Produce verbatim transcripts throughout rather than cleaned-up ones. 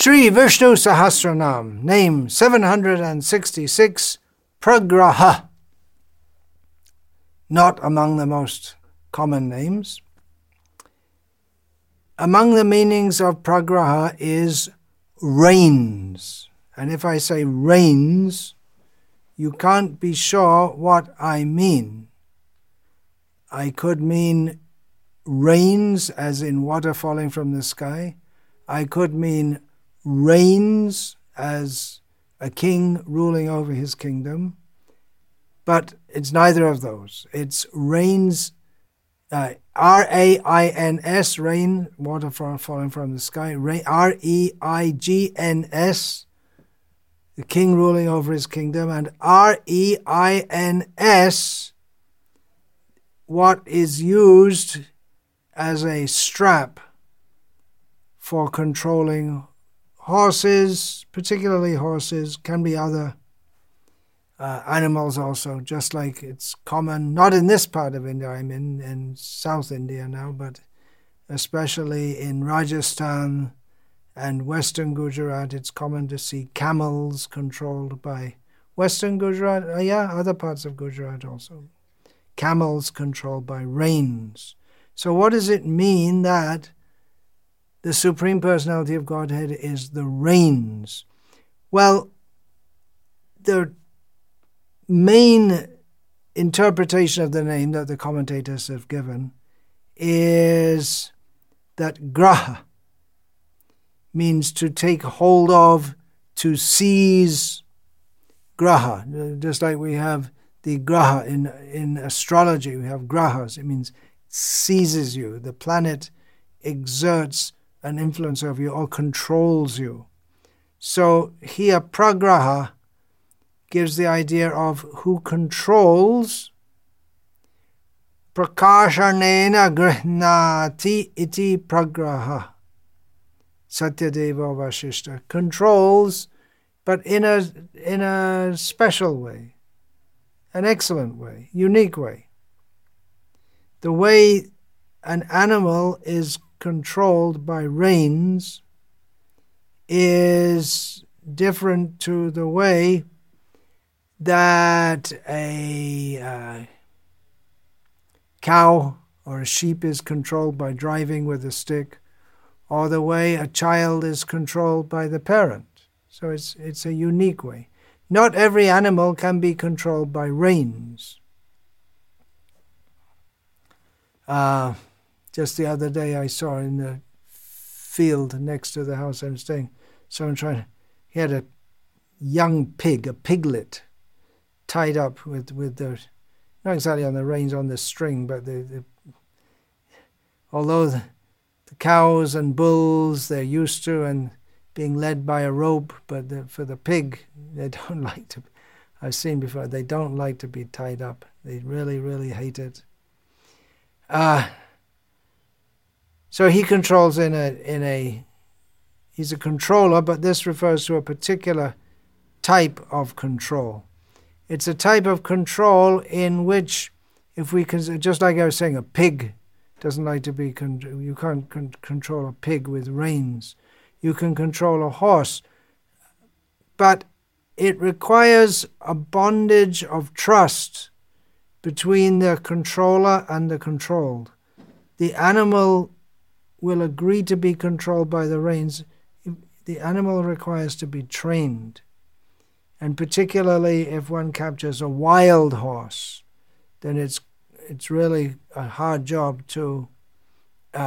Sri Vishnu Sahasranam, name seven hundred sixty-six, Pragraha. Not among the most common names. Among the meanings of Pragraha is rains. And if I say rains, you can't be sure what I mean. I could mean rains, as in water falling from the sky. I could mean reigns, as a king ruling over his kingdom. But it's neither of those. It's rains, uh, R A I N S, rain, water falling from the sky. R E I G N S, the king ruling over his kingdom. And R E I N S, what is used as a strap for controlling horses, particularly horses, can be other uh, animals also, just like it's common, not in this part of India, I'm in, in South India now, but especially in Rajasthan and Western Gujarat, it's common to see camels controlled by Western Gujarat, uh, yeah, other parts of Gujarat also. Camels controlled by reins. So what does it mean that the Supreme Personality of Godhead is the reins? Well, the main interpretation of the name that the commentators have given is that graha means to take hold of, to seize. Graha, just like we have the graha in, in astrology, we have grahas. It means seizes you. The planet exerts an influence over you or controls you. So here pragraha gives the idea of who controls. Prakashanena grihnati iti pragraha. Satyadeva Vasishta controls, but in a in a special way, an excellent way, unique way. The way an animal is controlled by reins is different to the way that a uh, cow or a sheep is controlled by driving with a stick, or the way a child is controlled by the parent. So it's it's a unique way. Not every animal can be controlled by reins. Uh, just the other day I saw in the field next to the house I'm staying, someone trying to, he had a young pig, a piglet, tied up with, with the, not exactly on the reins, on the string, but the, the although the, the cows and bulls, they're used to and being led by a rope, but the, for the pig, they don't like to, I've seen before, they don't like to be tied up. They really, really hate it. Uh, so he controls in a, in a, he's a controller, but this refers to a particular type of control. It's a type of control in which, if we can, just like I was saying, a pig doesn't like to be, con- you can't con- control a pig with reins. You can control a horse, but it requires a bondage of trust between the controller and the controlled. The animal will agree to be controlled by the reins. The animal requires to be trained. And particularly if one captures a wild horse, then it's it's really a hard job to uh,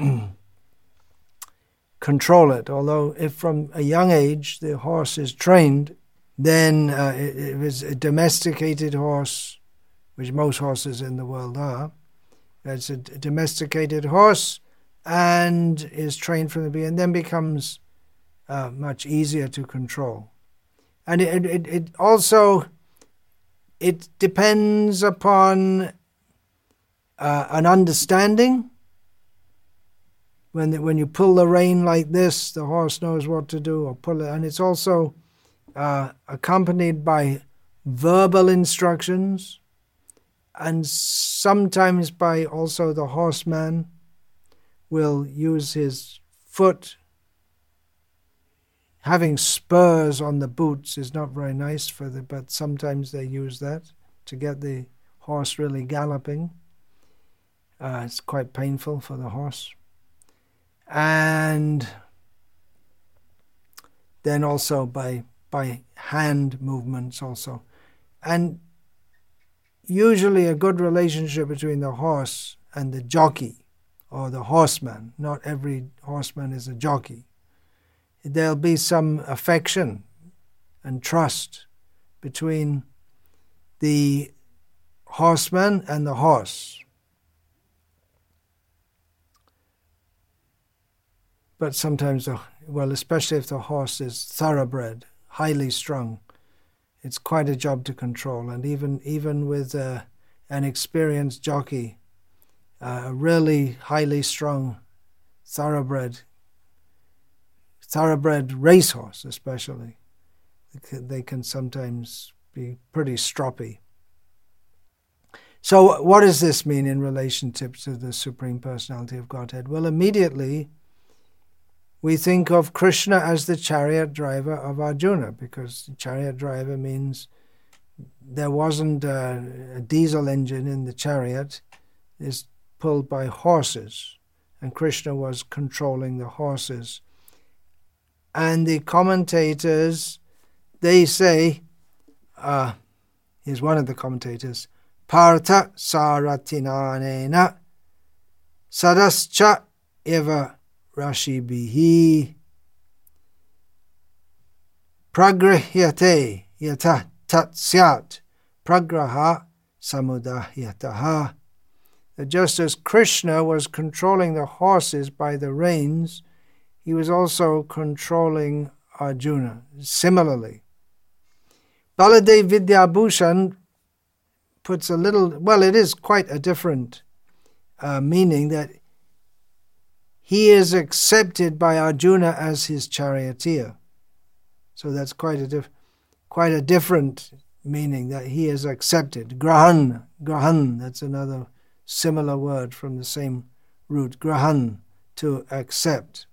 control it. Although if from a young age the horse is trained, then uh, if it's a domesticated horse, which most horses in the world are, it's a domesticated horse and is trained from the beginning, and then becomes uh, much easier to control. And it, it, it also, it depends upon uh, an understanding. When the, when you pull the rein like this, the horse knows what to do, or pull it. And it's also uh, accompanied by verbal instructions, and sometimes by also the horseman will use his foot having spurs on the boots is not very nice for the, but sometimes they use that to get the horse really galloping. Uh, it's quite painful for the horse. And then also by by hand movements also. And usually a good relationship between the horse and the jockey or the horseman. Not every horseman is a jockey. There'll be some affection and trust between the horseman and the horse. But sometimes, well, especially if the horse is thoroughbred, highly strung, it's quite a job to control. And even even with uh, an experienced jockey, uh, a really highly strung thoroughbred, thoroughbred racehorse especially, they can sometimes be pretty stroppy. So what does this mean in relationship to the Supreme Personality of Godhead? Well, immediately we think of Krishna as the chariot driver of Arjuna, because the chariot driver means there wasn't a, a diesel engine in the chariot. It's pulled by horses, and Krishna was controlling the horses. And the commentators, they say, uh, here's one of the commentators, Partha Saratinanena Sadascha Eva Rashibhihi Pragrahyate Yata Tat Syat Pragraha Samudahyataha. That just as Krishna was controlling the horses by the reins, he was also controlling Arjuna. Similarly, Baladev Vidyabhushan puts a little, well, it is quite a different uh, meaning, that he is accepted by Arjuna as his charioteer. So that's quite a diff- quite a different meaning, that he is accepted. Grahan, grahan, that's another similar word from the same root. Grahan, to accept.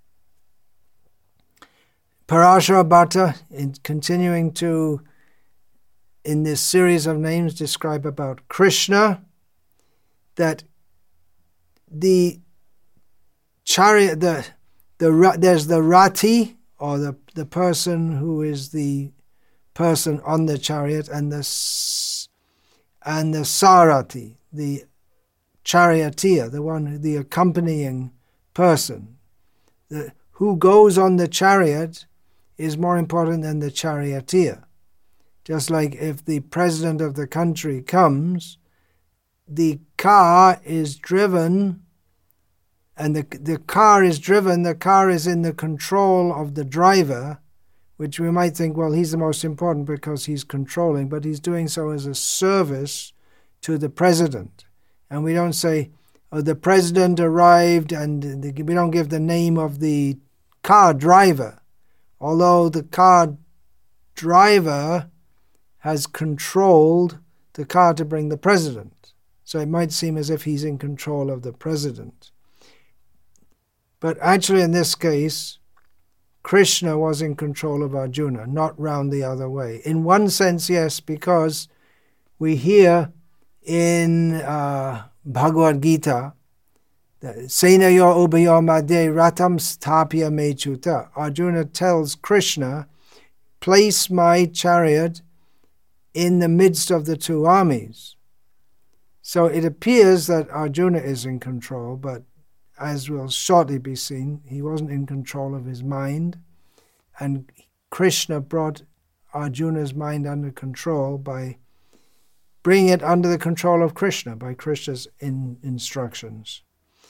Parashara Bhatta, in continuing to, in this series of names, describe about Krishna, that the chariot, the the there's the rati, or the the person who is the person on the chariot, and the and the sarati, the charioteer, the one, the accompanying person. The, who goes on the chariot is more important than the charioteer. Just like if the president of the country comes, the car is driven, and the, the car is driven, the car is in the control of the driver, which we might think, well, he's the most important because he's controlling, but he's doing so as a service to the president. And we don't say, oh, the president arrived, and the, we don't give the name of the car driver, although the car driver has controlled the car to bring the president. So it might seem as if he's in control of the president. But actually in this case, Krishna was in control of Arjuna, not round the other way. In one sense, yes, because we hear in uh, Bhagavad Gita, Senayo ubayo madhe ratam sthapya mechuta. Arjuna tells Krishna, place my chariot in the midst of the two armies. So it appears that Arjuna is in control, but as will shortly be seen, he wasn't in control of his mind, and Krishna brought Arjuna's mind under control by bringing it under the control of Krishna, by Krishna's in, instructions.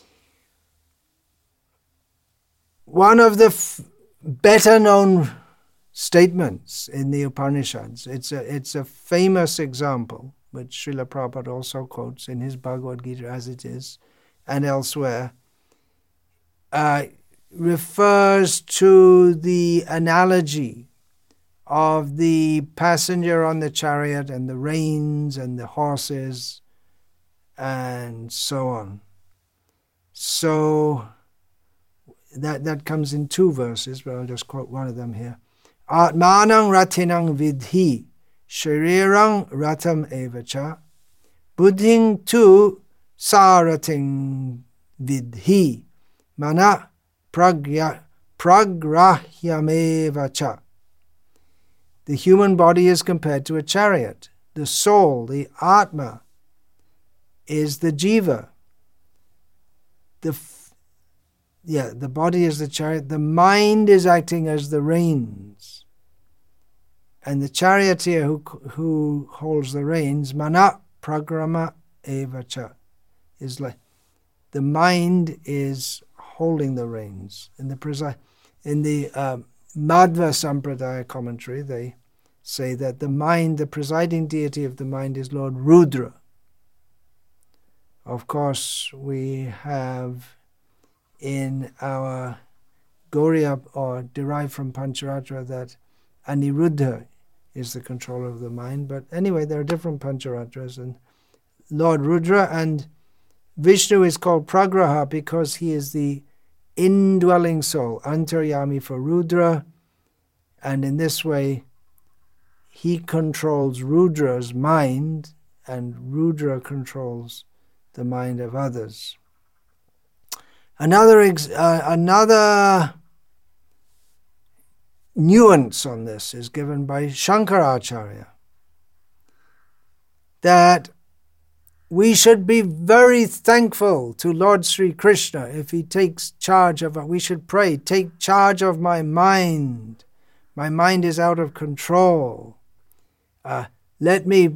One of the f- better-known statements in the Upanishads, it's a, it's a famous example, which Srila Prabhupada also quotes in his Bhagavad Gita as it is, and elsewhere, uh, refers to the analogy of the passenger on the chariot and the reins and the horses and so on. So that that comes in two verses, but I'll just quote one of them here. Atmanang ratinang vidhi, sharirang ratam evacha, buddhing tu sarating vidhi, mana pragya, pragrahyamevacha. The human body is compared to a chariot. The soul, the Atma, is the jiva. The f- yeah, the body is the chariot. The mind is acting as the reins. And the charioteer who who holds the reins, mana pragrama evacha, is like the mind is holding the reins. In the presi- in the uh, Madhva Sampradaya commentary, they say that the mind, the presiding deity of the mind, is Lord Rudra. Of course, we have in our Gauriya, or derived from Pancharatra, that Aniruddha is the controller of the mind. But anyway, there are different Pancharatras, and Lord Rudra, and Vishnu is called Pragraha because he is the indwelling soul, Antaryami for Rudra, and in this way he controls Rudra's mind, and Rudra controls the mind of others. Another ex- uh, another nuance on this is given by Shankaracharya, that we should be very thankful to Lord Sri Krishna if he takes charge of it. We should pray, take charge of my mind. My mind is out of control. Uh, let me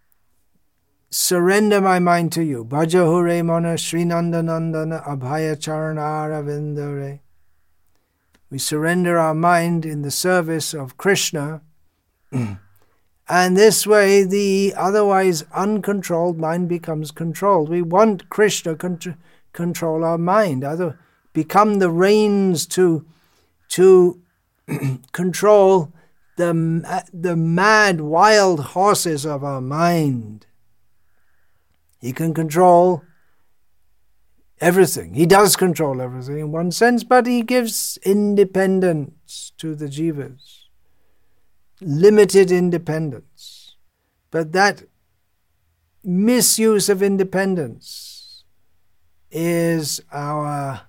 surrender my mind to you. Bhajahure mana Srinandanandana abhaya charanara vindare. We surrender our mind in the service of Krishna, and this way the otherwise uncontrolled mind becomes controlled. We want Krishna to control our mind, other become the reins to to control the the mad, wild horses of our mind. He can control everything. He does control everything in one sense, but he gives independence to the jivas. Limited independence. But that misuse of independence is our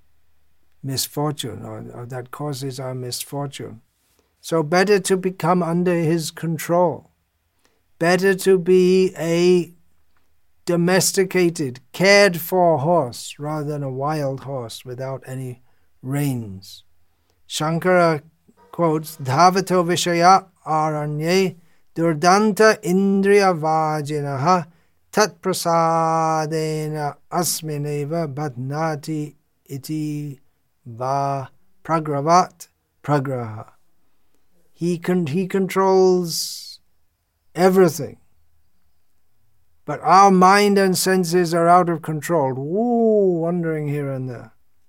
misfortune, or, or that causes our misfortune. So better to become under his control. Better to be a domesticated, cared-for horse rather than a wild horse without any reins. Shankara quotes, Dhavato Vishaya Aranye Durdanta Indriya Vajinaha Tat Prasadena Asmineva Badnati Iti Va Pragravat Pragraha. He, con- he controls everything. But our mind and senses are out of control, woo, wandering here and there.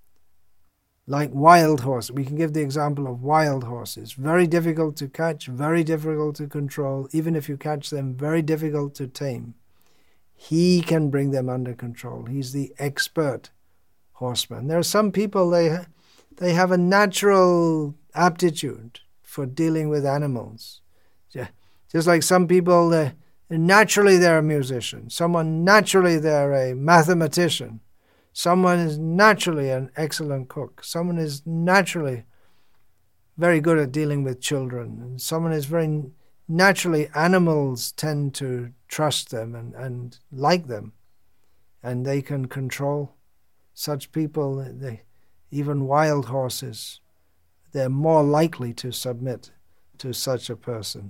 Like wild horses. We can give the example of wild horses. Very difficult to catch, very difficult to control. Even if you catch them, very difficult to tame. He can bring them under control. He's the expert horseman. There are some people, they, they have a natural aptitude for dealing with animals. Yeah. Just like some people, they, naturally they're a musician. Someone naturally they're a mathematician. Someone is naturally an excellent cook. Someone is naturally very good at dealing with children. And someone is very naturally, animals tend to trust them and, and like them. And they can control such people. They, even wild horses, they're more likely to submit to such a person.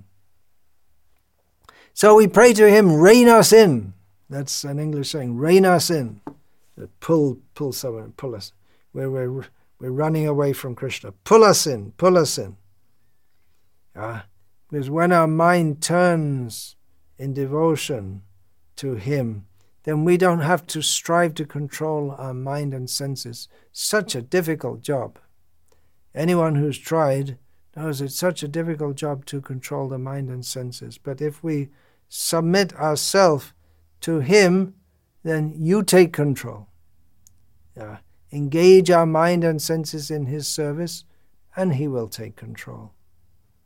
So we pray to him, rein us in. That's an English saying, rein us in. Pull, pull someone, pull us. We're, we're, we're running away from Krishna. Pull us in, pull us in. Uh, because when our mind turns in devotion to him, then we don't have to strive to control our mind and senses. Such a difficult job. Anyone who's tried knows it's such a difficult job to control the mind and senses. But if we submit ourselves to him, then you take control. Yeah. Engage our mind and senses in his service, and he will take control.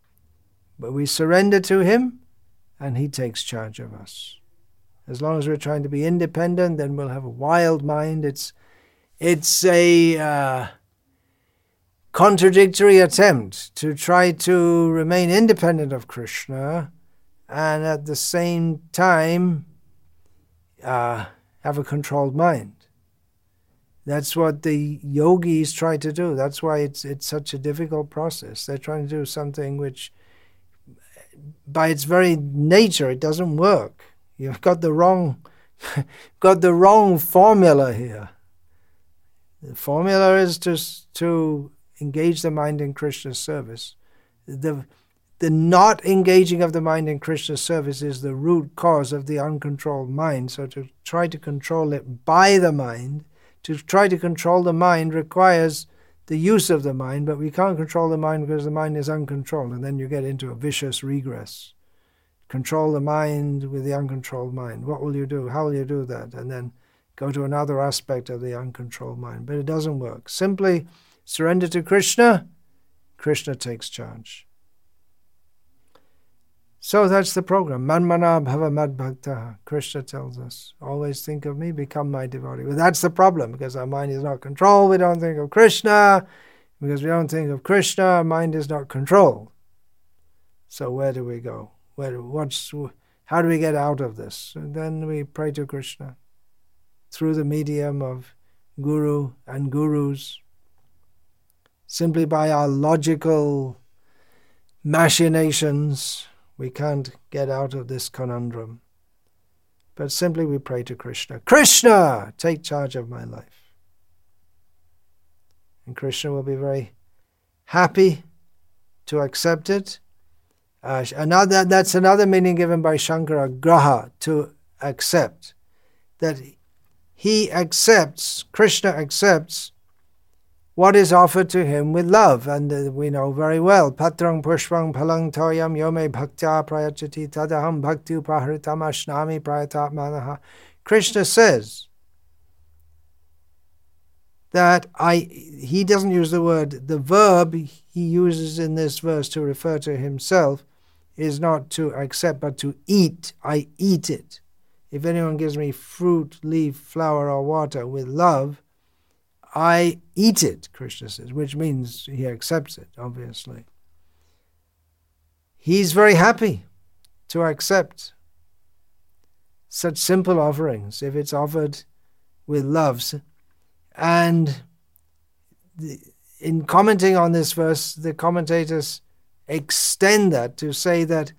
But we surrender to him, and he takes charge of us. As long as we're trying to be independent, then we'll have a wild mind. It's, it's a uh, contradictory attempt to try to remain independent of Krishna and at the same time uh, have a controlled mind. That's what the yogis try to do. That's why it's it's such a difficult process. They're trying to do something which, by its very nature, it doesn't work. You've got the wrong, got the wrong formula here. The formula is to to engage the mind in Krishna's service. The the not engaging of the mind in Krishna's service is the root cause of the uncontrolled mind. So to try to control it by the mind, to try to control the mind requires the use of the mind, but we can't control the mind because the mind is uncontrolled, and then you get into a vicious regress. Control the mind with the uncontrolled mind. What will you do? How will you do that? And then go to another aspect of the uncontrolled mind. But it doesn't work. Simply surrender to Krishna, Krishna takes charge. So that's the program. Manmana bhava mad bhaktaha. Krishna tells us, always think of me, become my devotee. But that's the problem, because our mind is not controlled. We don't think of Krishna. Because we don't think of Krishna, our mind is not controlled. So where do we go? Where, what's, how do we get out of this? And then we pray to Krishna through the medium of Guru and Gurus. Simply by our logical machinations, we can't get out of this conundrum. But simply we pray to Krishna. Krishna, take charge of my life. And Krishna will be very happy to accept it. Uh, another, that's another meaning given by Shankara, graha, to accept. That he accepts, Krishna accepts what is offered to him with love. And uh, we know very well, patrang pushpang palang toyam yome bhaktya prayachati tadaham bhakti upahritam ashnami prayatatmanaha. Krishna says that I, he doesn't use the word, the verb he uses in this verse to refer to himself is not to accept, but to eat. I eat it. If anyone gives me fruit, leaf, flower, or water with love, I eat it, Krishna says, which means he accepts it, obviously. He's very happy to accept such simple offerings if it's offered with loves. And in commenting on this verse, the commentators extend that to say that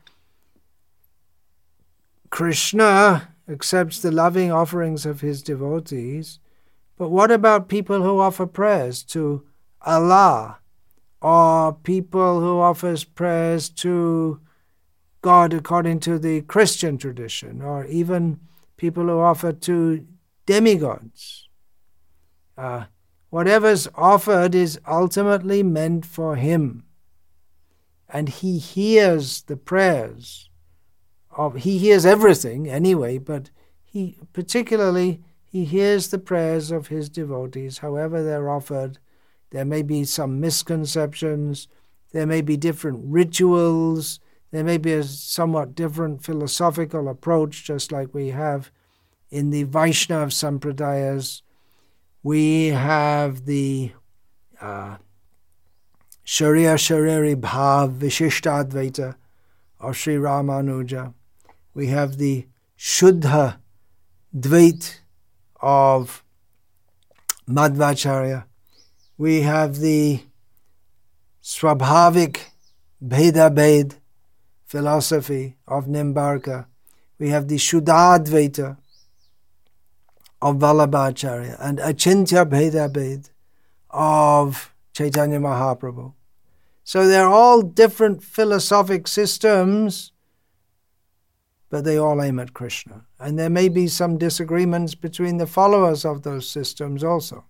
Krishna accepts the loving offerings of his devotees, but what about people who offer prayers to Allah, or people who offer prayers to God according to the Christian tradition, or even people who offer to demigods? Uh, whatever's offered is ultimately meant for him. And he hears the prayers of, he hears everything anyway, but he particularly, he hears the prayers of his devotees, however they're offered. There may be some misconceptions, there may be different rituals, there may be a somewhat different philosophical approach, just like we have in the Vaishnava Sampradayas. We have the uh, Sharya Shariri Bhav Vishishtadvaita of Sri Ramanuja. We have the Shuddha Dvait of Madhvacharya. We have the Swabhavik Bheda Bhed philosophy of Nimbarka. We have the Shuddhadvaita of Vallabhacharya and Achintya Bheda Bhed of Chaitanya Mahaprabhu. So they're all different philosophic systems, but they all aim at Krishna. And there may be some disagreements between the followers of those systems also.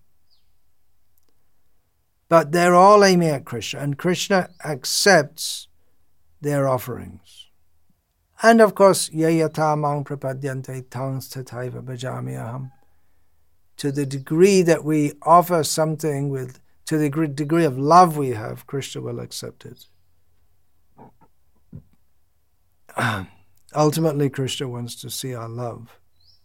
But they're all aiming at Krishna, and Krishna accepts their offerings. And of course, yayata mang prapadyante tangs tataiva bhajami aham. To the degree that we offer something with, to the degree of love we have, Krishna will accept it. ultimately Krishna wants to see our love,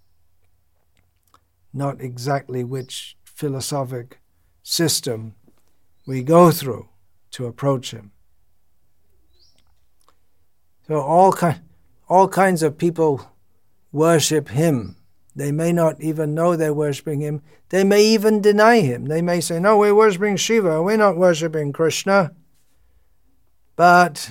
not exactly which philosophic system we go through to approach him. So all, ki- all kinds of people worship him. They may not even know they're worshipping him. They may even deny him. They may say, no, we're worshipping Shiva. We're not worshipping Krishna. But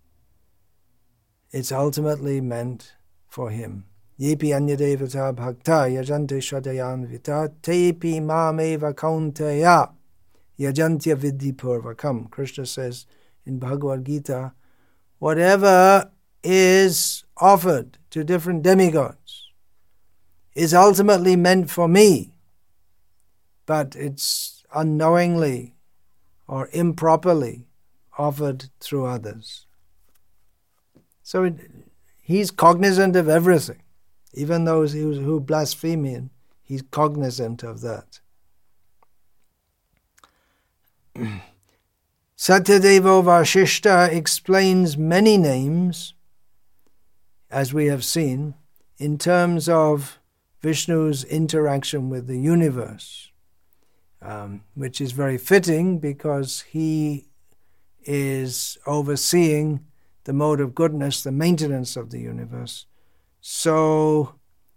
it's ultimately meant for him. Yepi anyadevata bhakta yajante shadayan vita tepi mameva kaunteya yajantya vidhi purvakam. Krishna says in Bhagavad Gita, whatever is offered to different demigods is ultimately meant for me, but it's unknowingly or improperly offered through others. So it, he's cognizant of everything. Even those who, who blaspheme him, he's cognizant of that. Satyadeva Vashishta explains many names, as we have seen, in terms of Vishnu's interaction with the universe, um, which is very fitting because he is overseeing the mode of goodness, the maintenance of the universe. So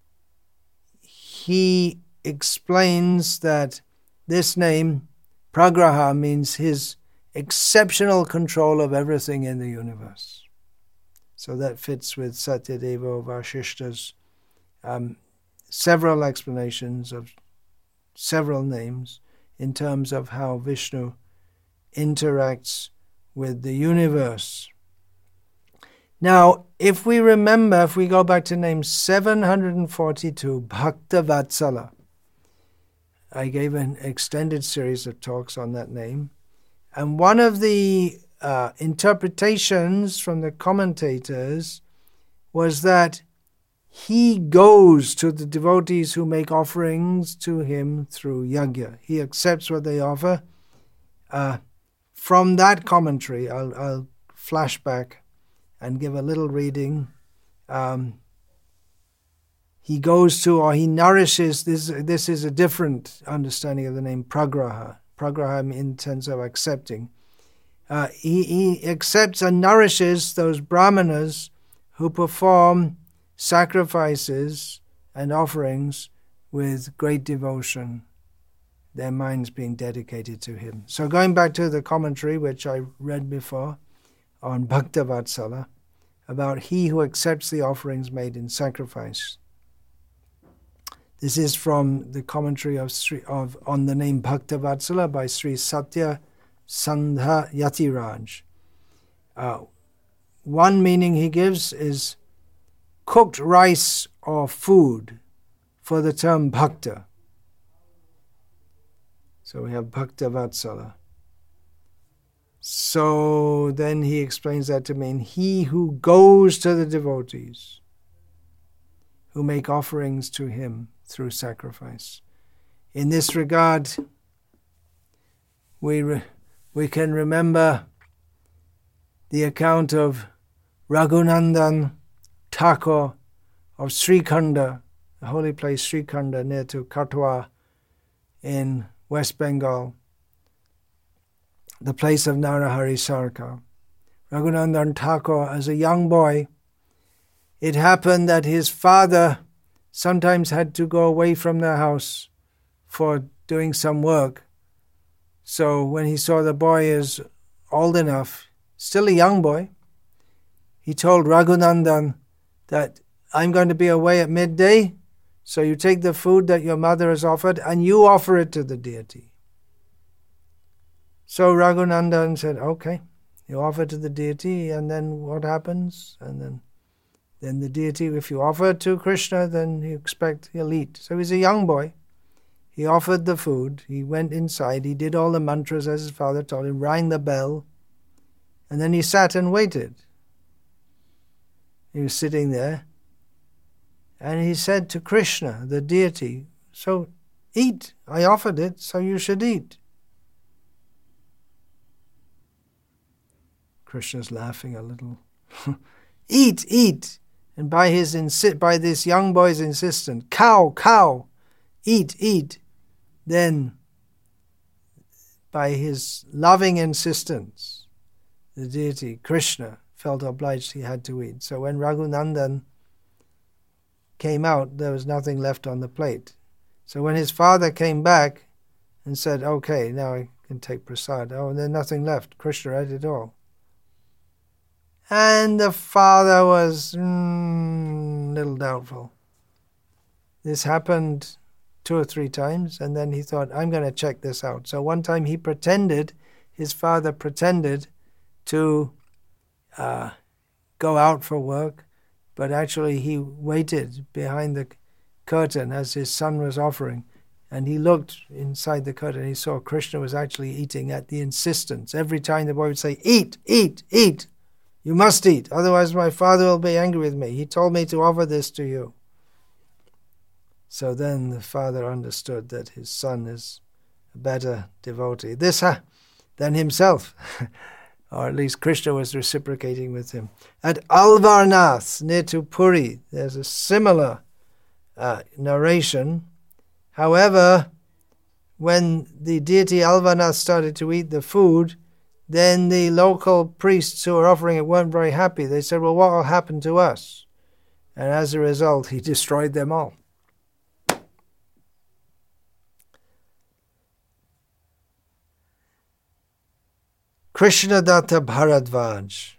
he explains that this name, Pragraha, means his exceptional control of everything in the universe. So that fits with Satyadeva Vashishta's um, several explanations of several names in terms of how Vishnu interacts with the universe. Now, if we remember, if we go back to name seven hundred forty-two, Bhakta Vatsala, I gave an extended series of talks on that name, and one of the uh, interpretations from the commentators was that he goes to the devotees who make offerings to him through yajna. He accepts what they offer. Uh, from that commentary, I'll, I'll flash back and give a little reading. Um, he goes to, or he nourishes, this This is a different understanding of the name Pragraha. Pragraha in terms of accepting. Uh, he, he accepts and nourishes those brahmanas who perform sacrifices and offerings with great devotion, their minds being dedicated to him. So going back to the commentary, which I read before, on Bhakta Vatsala, about he who accepts the offerings made in sacrifice. This is from the commentary of, Sri, of on the name Bhakta Vatsala by Sri Satya Sandha Yatiraj. Uh, one meaning he gives is cooked rice or food for the term bhakta. So we have Bhakta Vatsala. So then he explains that to mean he who goes to the devotees who make offerings to him through sacrifice. In this regard, we re- we can remember the account of Raghunandan Thakur of Srikhanda, the holy place Srikhanda near to Katwa in West Bengal, the place of Narahari Sarkar. Raghunandan Thakur, as a young boy, it happened that his father sometimes had to go away from the house for doing some work. So when he saw the boy is old enough, still a young boy, he told Raghunandan that I'm going to be away at midday, so you take the food that your mother has offered and you offer it to the deity. So Raghunandan said, okay, you offer to the deity, and then what happens? And then then the deity, if you offer to Krishna, then you expect he'll eat. So he's a young boy. He offered the food. He went inside. He did all the mantras as his father told him, rang the bell, and then he sat and waited. He was sitting there, and he said to Krishna, the deity, so eat. I offered it, so you should eat. Krishna's laughing a little. eat, eat. And by his insi- by this young boy's insistence, cow, cow, eat, eat. Then, by his loving insistence, the deity Krishna felt obliged he had to eat. So when Raghunandan came out, there was nothing left on the plate. So when his father came back and said, okay, now I can take prasad. Oh, there's nothing left. Krishna ate it all. And the father was mm, little doubtful. This happened two or three times, and then he thought, I'm going to check this out. So one time he pretended, his father pretended to uh, go out for work, but actually he waited behind the curtain as his son was offering, and he looked inside the curtain and he saw Krishna was actually eating at the insistence. Every time the boy would say, eat, eat, eat. You must eat, otherwise my father will be angry with me. He told me to offer this to you. So then the father understood that his son is a better devotee this ha, than himself. Or at least Krishna was reciprocating with him. At Alvarnath, near to Puri, there's a similar uh, narration. However, when the deity Alvarnath started to eat the food, then the local priests who were offering it weren't very happy. They said, well, what will happen to us? And as a result, he destroyed them all. Krishnadatta Bharadvaj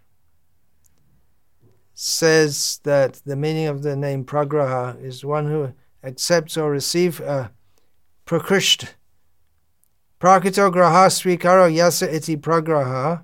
says that the meaning of the name Pragraha is one who accepts or receives a prakrisht. Prakito graha svikaro yasa iti pragraha.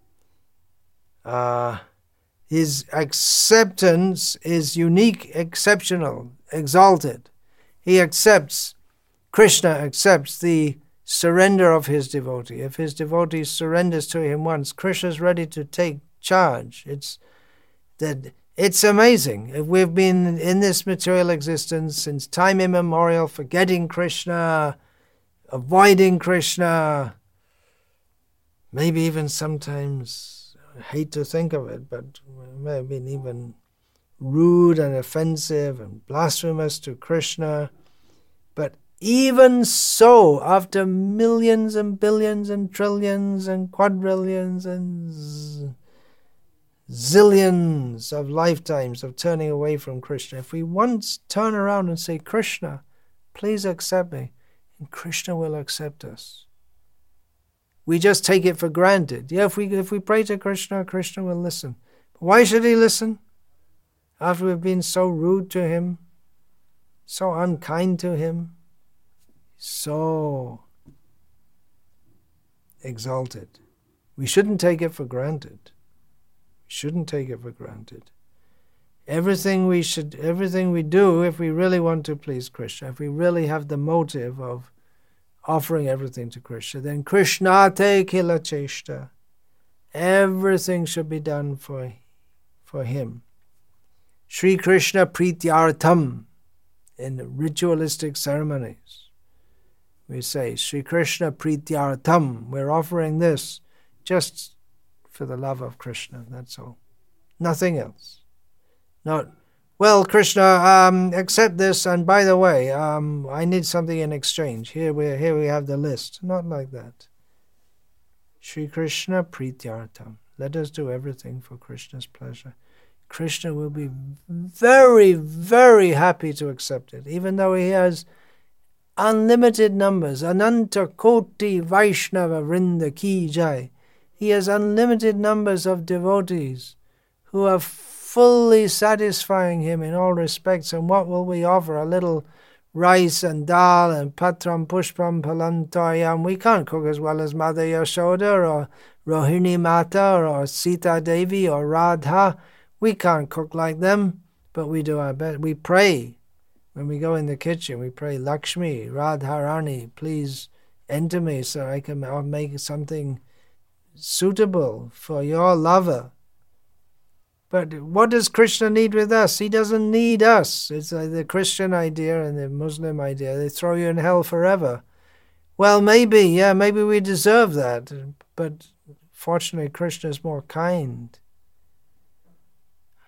Uh, his acceptance is unique, exceptional, exalted. He accepts, Krishna accepts the surrender of his devotee. If his devotee surrenders to him once, Krishna is ready to take charge. It's that it's amazing. If we've been in this material existence since time immemorial, forgetting Krishna, avoiding Krishna, maybe even sometimes, I hate to think of it, but it may have been even rude and offensive and blasphemous to Krishna. But even so, after millions and billions and trillions and quadrillions and z- zillions of lifetimes of turning away from Krishna, if we once turn around and say, Krishna, please accept me, and Krishna will accept us. We just take it for granted. Yeah, if we if we pray to Krishna, Krishna will listen. But why should he listen? After we've been so rude to him, so unkind to him, so exalted. We shouldn't take it for granted. We shouldn't take it for granted. Everything we should, everything we do, if we really want to please Krishna, if we really have the motive of offering everything to Krishna, then Krishnate kila cheshta. Everything should be done for, for him. Sri Krishna Prityartham, in ritualistic ceremonies, we say, Sri Krishna Prityartham, we're offering this just for the love of Krishna, that's all. Nothing else. Not, well, Krishna, um, accept this, and by the way, um, I need something in exchange. Here we here we have the list. Not like that. Sri Krishna Prityartham. Let us do everything for Krishna's pleasure. Krishna will be very, very happy to accept it, even though he has unlimited numbers. Ananta Koti Vaishnava Vrinda Ki Jai. He has unlimited numbers of devotees who are fully satisfying him in all respects. And what will we offer? A little rice and dal and patram pushpam palantayam. We can't cook as well as Mother Yashoda or Rohini Mata or Sita Devi or Radha. We can't cook like them, but we do our best. We pray. When we go in the kitchen, we pray, Lakshmi, Radharani, please enter me so I can make something suitable for your lover. But what does Krishna need with us? He doesn't need us. It's like the Christian idea and the Muslim idea. They throw you in hell forever. Well, maybe, yeah, maybe we deserve that. But fortunately, Krishna is more kind.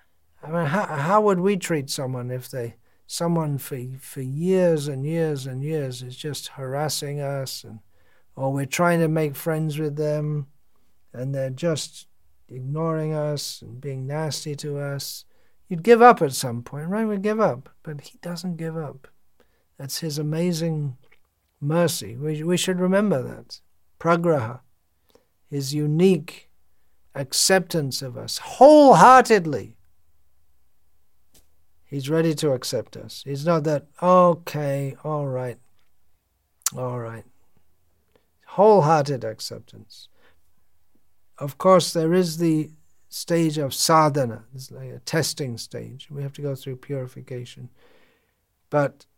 I mean, how, how would we treat someone if they, someone for for years and years and years is just harassing us, and or we're trying to make friends with them, and they're just ignoring us and being nasty to us? You'd give up at some point, right? We'd give up. But he doesn't give up. That's his amazing mercy. We, we should remember that. Pragraha, his unique acceptance of us wholeheartedly. He's ready to accept us. He's not that, okay, all right, all right. Wholehearted acceptance. Of course, there is the stage of sadhana. It's like a testing stage. We have to go through purification. But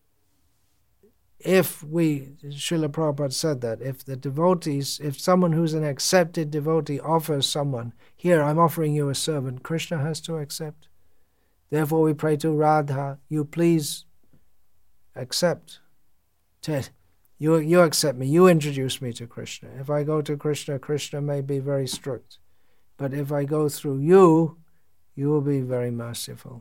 if we, Srila Prabhupada said that, if the devotees, if someone who's an accepted devotee offers someone, here, I'm offering you a servant, Krishna has to accept. Therefore we pray to Radha, you please accept. You, you accept me, you introduce me to Krishna. If I go to Krishna, Krishna may be very strict. But if I go through you, you will be very merciful.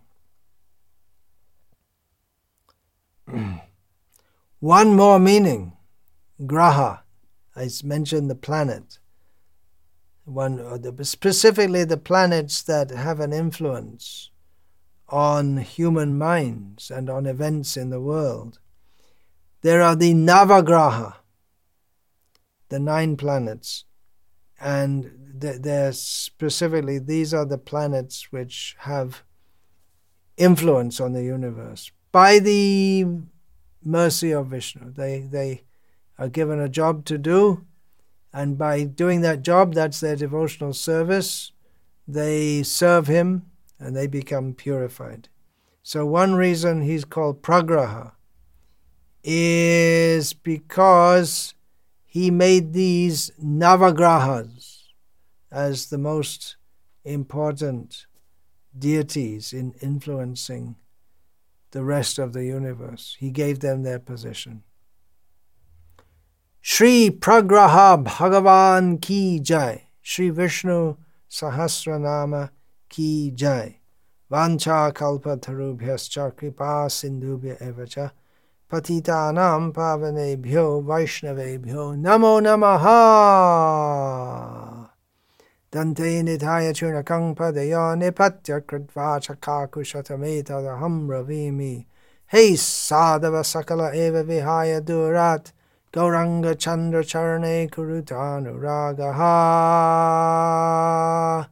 One more meaning, graha. I mentioned the planet. One, or the, specifically the planets that have an influence on human minds and on events in the world. There are the Navagraha, the nine planets, and they're specifically, these are the planets which have influence on the universe. By the mercy of Vishnu, they, they are given a job to do, and by doing that job, that's their devotional service, they serve him, and they become purified. So one reason he's called Pragraha is because he made these Navagrahas as the most important deities in influencing the rest of the universe. He gave them their position. Shri Pragraha Bhagavan Ki Jai. Shri Vishnu Sahasranama Ki Jai. Vancha kalpa tarubhyascha kripa sindhubhya evacha patitanam pavanebhyo vaishnavebhyo namo namaha. Dante nithaya churnakang padaya nipatya kritva chakakushatameta ravimi. Hey sadhava sakala eva vihaya durat gauranga chandra charane kurutanuragaha.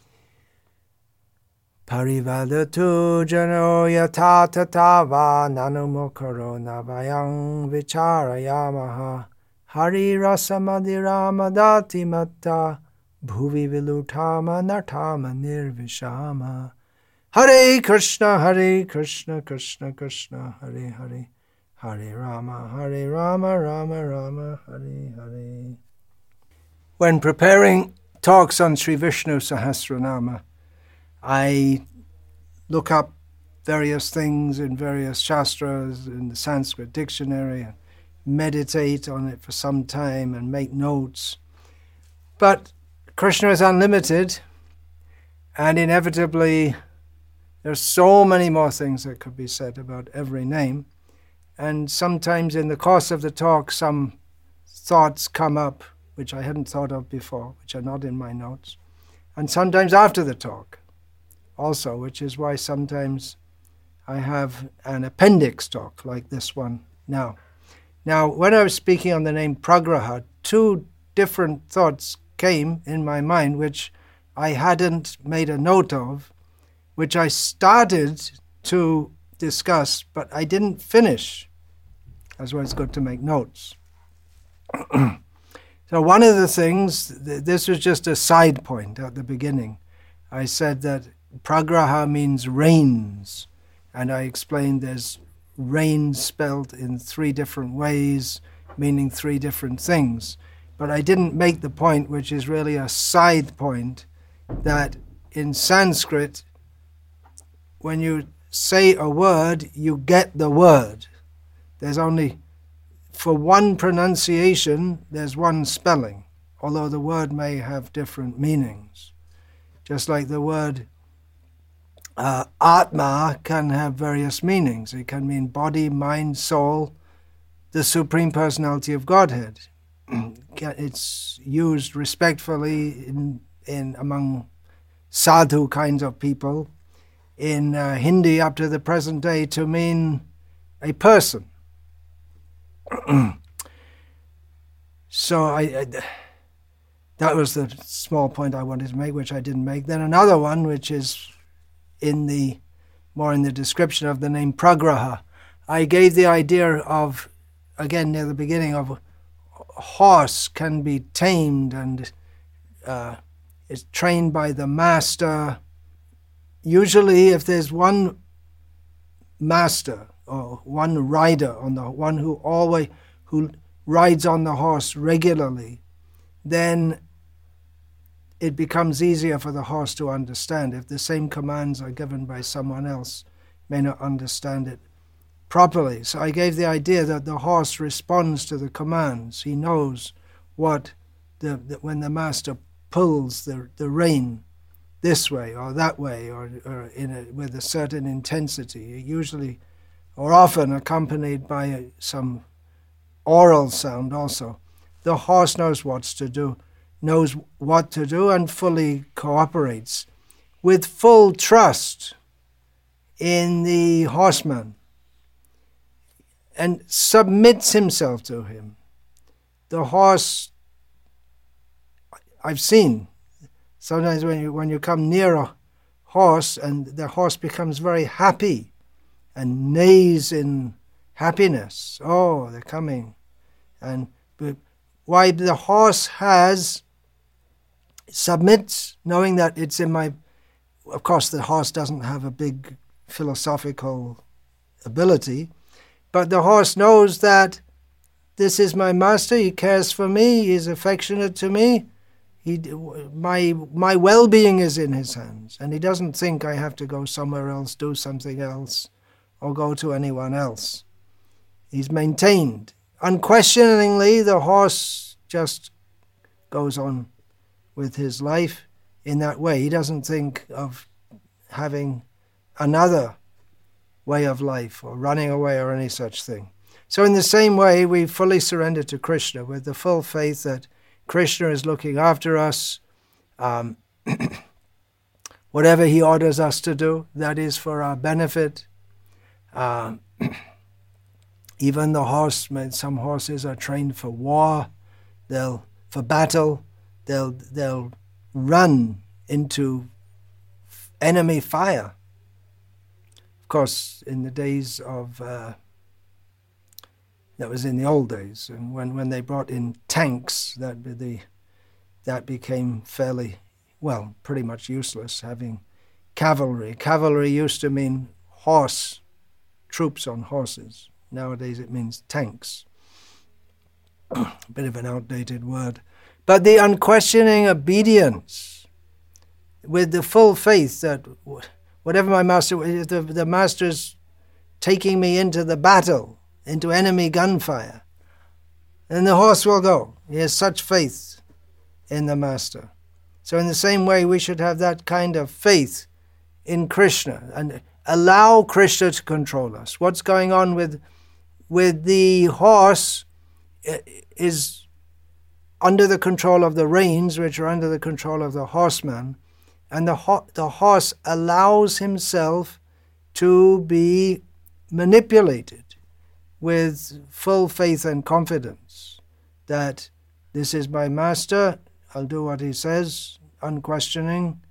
Parivadatu jano yatatava nanumukaro navayang vicharayamaha. Hari rasamadiramadati matta bhuvi vilutama nartama nirvishama. Hare Krishna, Hare Krishna, Krishna Krishna, Hare Hare, Hare Rama, Hare Rama, Rama Rama, Hare Hare. When preparing talks on Sri Vishnu Sahasranama, I look up various things in various shastras, in the Sanskrit dictionary, and meditate on it for some time and make notes. But Krishna is unlimited, and inevitably there's so many more things that could be said about every name. And sometimes in the course of the talk, some thoughts come up which I hadn't thought of before, which are not in my notes. And sometimes after the talk also, which is why sometimes I have an appendix talk like this one now. Now, when I was speaking on the name Pragraha, two different thoughts came in my mind which I hadn't made a note of, which I started to discuss, but I didn't finish. That's why it's good to make notes. So one of the things, this was just a side point at the beginning. I said that Pragraha means rains, and I explained there's rain spelled in three different ways, meaning three different things. But I didn't make the point, which is really a side point, that in Sanskrit, when you say a word, you get the word. There's only, for one pronunciation, there's one spelling, although the word may have different meanings. Just like the word uh, Atma can have various meanings. It can mean body, mind, soul, the Supreme Personality of Godhead. It's used respectfully in, in among sadhu kinds of people in uh, Hindi up to the present day to mean a person. So I, I, that was the small point I wanted to make, which I didn't make. Then another one, which is in the more in the description of the name Pragraha. I gave the idea of, again near the beginning, of a horse can be tamed and uh, is trained by the master. Usually, if there's one master or one rider on the one who always who rides on the horse regularly, then it becomes easier for the horse to understand. If the same commands are given by someone else, may not understand it properly. So I gave the idea that the horse responds to the commands. He knows what the, the when the master pulls the the rein this way or that way, or, or in a, with a certain intensity, usually or often accompanied by some oral sound also. The horse knows what to do, knows what to do and fully cooperates with full trust in the horseman and submits himself to him. The horse, I've seen, sometimes when you, when you come near a horse and the horse becomes very happy and neighs in happiness. Oh, they're coming. And why the horse has, submits, knowing that it's in my, of course the horse doesn't have a big philosophical ability, but the horse knows that this is my master, he cares for me, he is affectionate to me, he, my, my well-being is in his hands, and he doesn't think I have to go somewhere else, do something else, or go to anyone else. He's maintained. Unquestioningly, the horse just goes on with his life in that way. He doesn't think of having another way of life or running away or any such thing. So in the same way, we fully surrender to Krishna with the full faith that Krishna is looking after us. Um, whatever he orders us to do, that is for our benefit. Uh, even the horse, some horses are trained for war, they'll for battle, they'll they'll run into enemy fire. Of course, in the days of uh, that was in the old days, and when, when they brought in tanks, that the that became fairly well, pretty much useless. Having cavalry, cavalry used to mean horse. Troops on horses. Nowadays it means tanks. A bit of an outdated word. But the unquestioning obedience with the full faith that whatever my master, if the, the master's taking me into the battle, into enemy gunfire, then the horse will go. He has such faith in the master. So in the same way, we should have that kind of faith in Krishna and allow Krishna to control us. What's going on with with the horse is under the control of the reins, which are under the control of the horseman, and the ho- the horse allows himself to be manipulated with full faith and confidence that this is my master, I'll do what he says, unquestioning.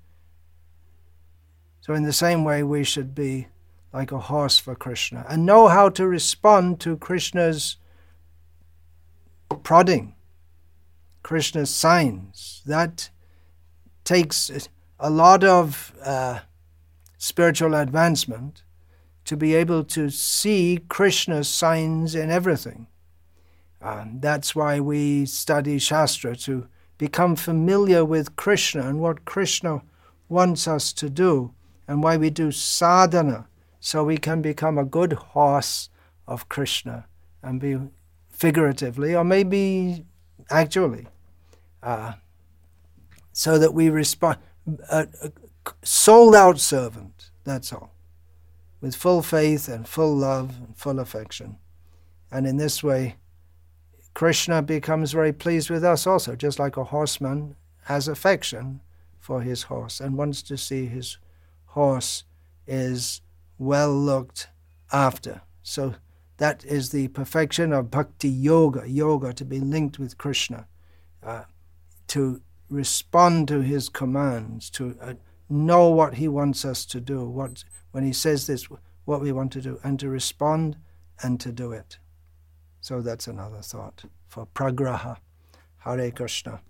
So in the same way, we should be like a horse for Krishna and know how to respond to Krishna's prodding, Krishna's signs. That takes a lot of uh, spiritual advancement to be able to see Krishna's signs in everything. Um, that's why we study Shastra, to become familiar with Krishna and what Krishna wants us to do, and why we do sadhana, so we can become a good horse of Krishna and be figuratively, or maybe actually, uh, so that we respond, a, a sold-out servant, That's all. With full faith and full love and full affection. And in this way, Krishna becomes very pleased with us also, just like a horseman has affection for his horse and wants to see his horse is well looked after. So that is the perfection of bhakti yoga, yoga to be linked with Krishna, uh, to respond to his commands, to uh, know what he wants us to do, what when he says this, what we want to do, and to respond and to do it. So that's another thought for pragraha. Hare Krishna.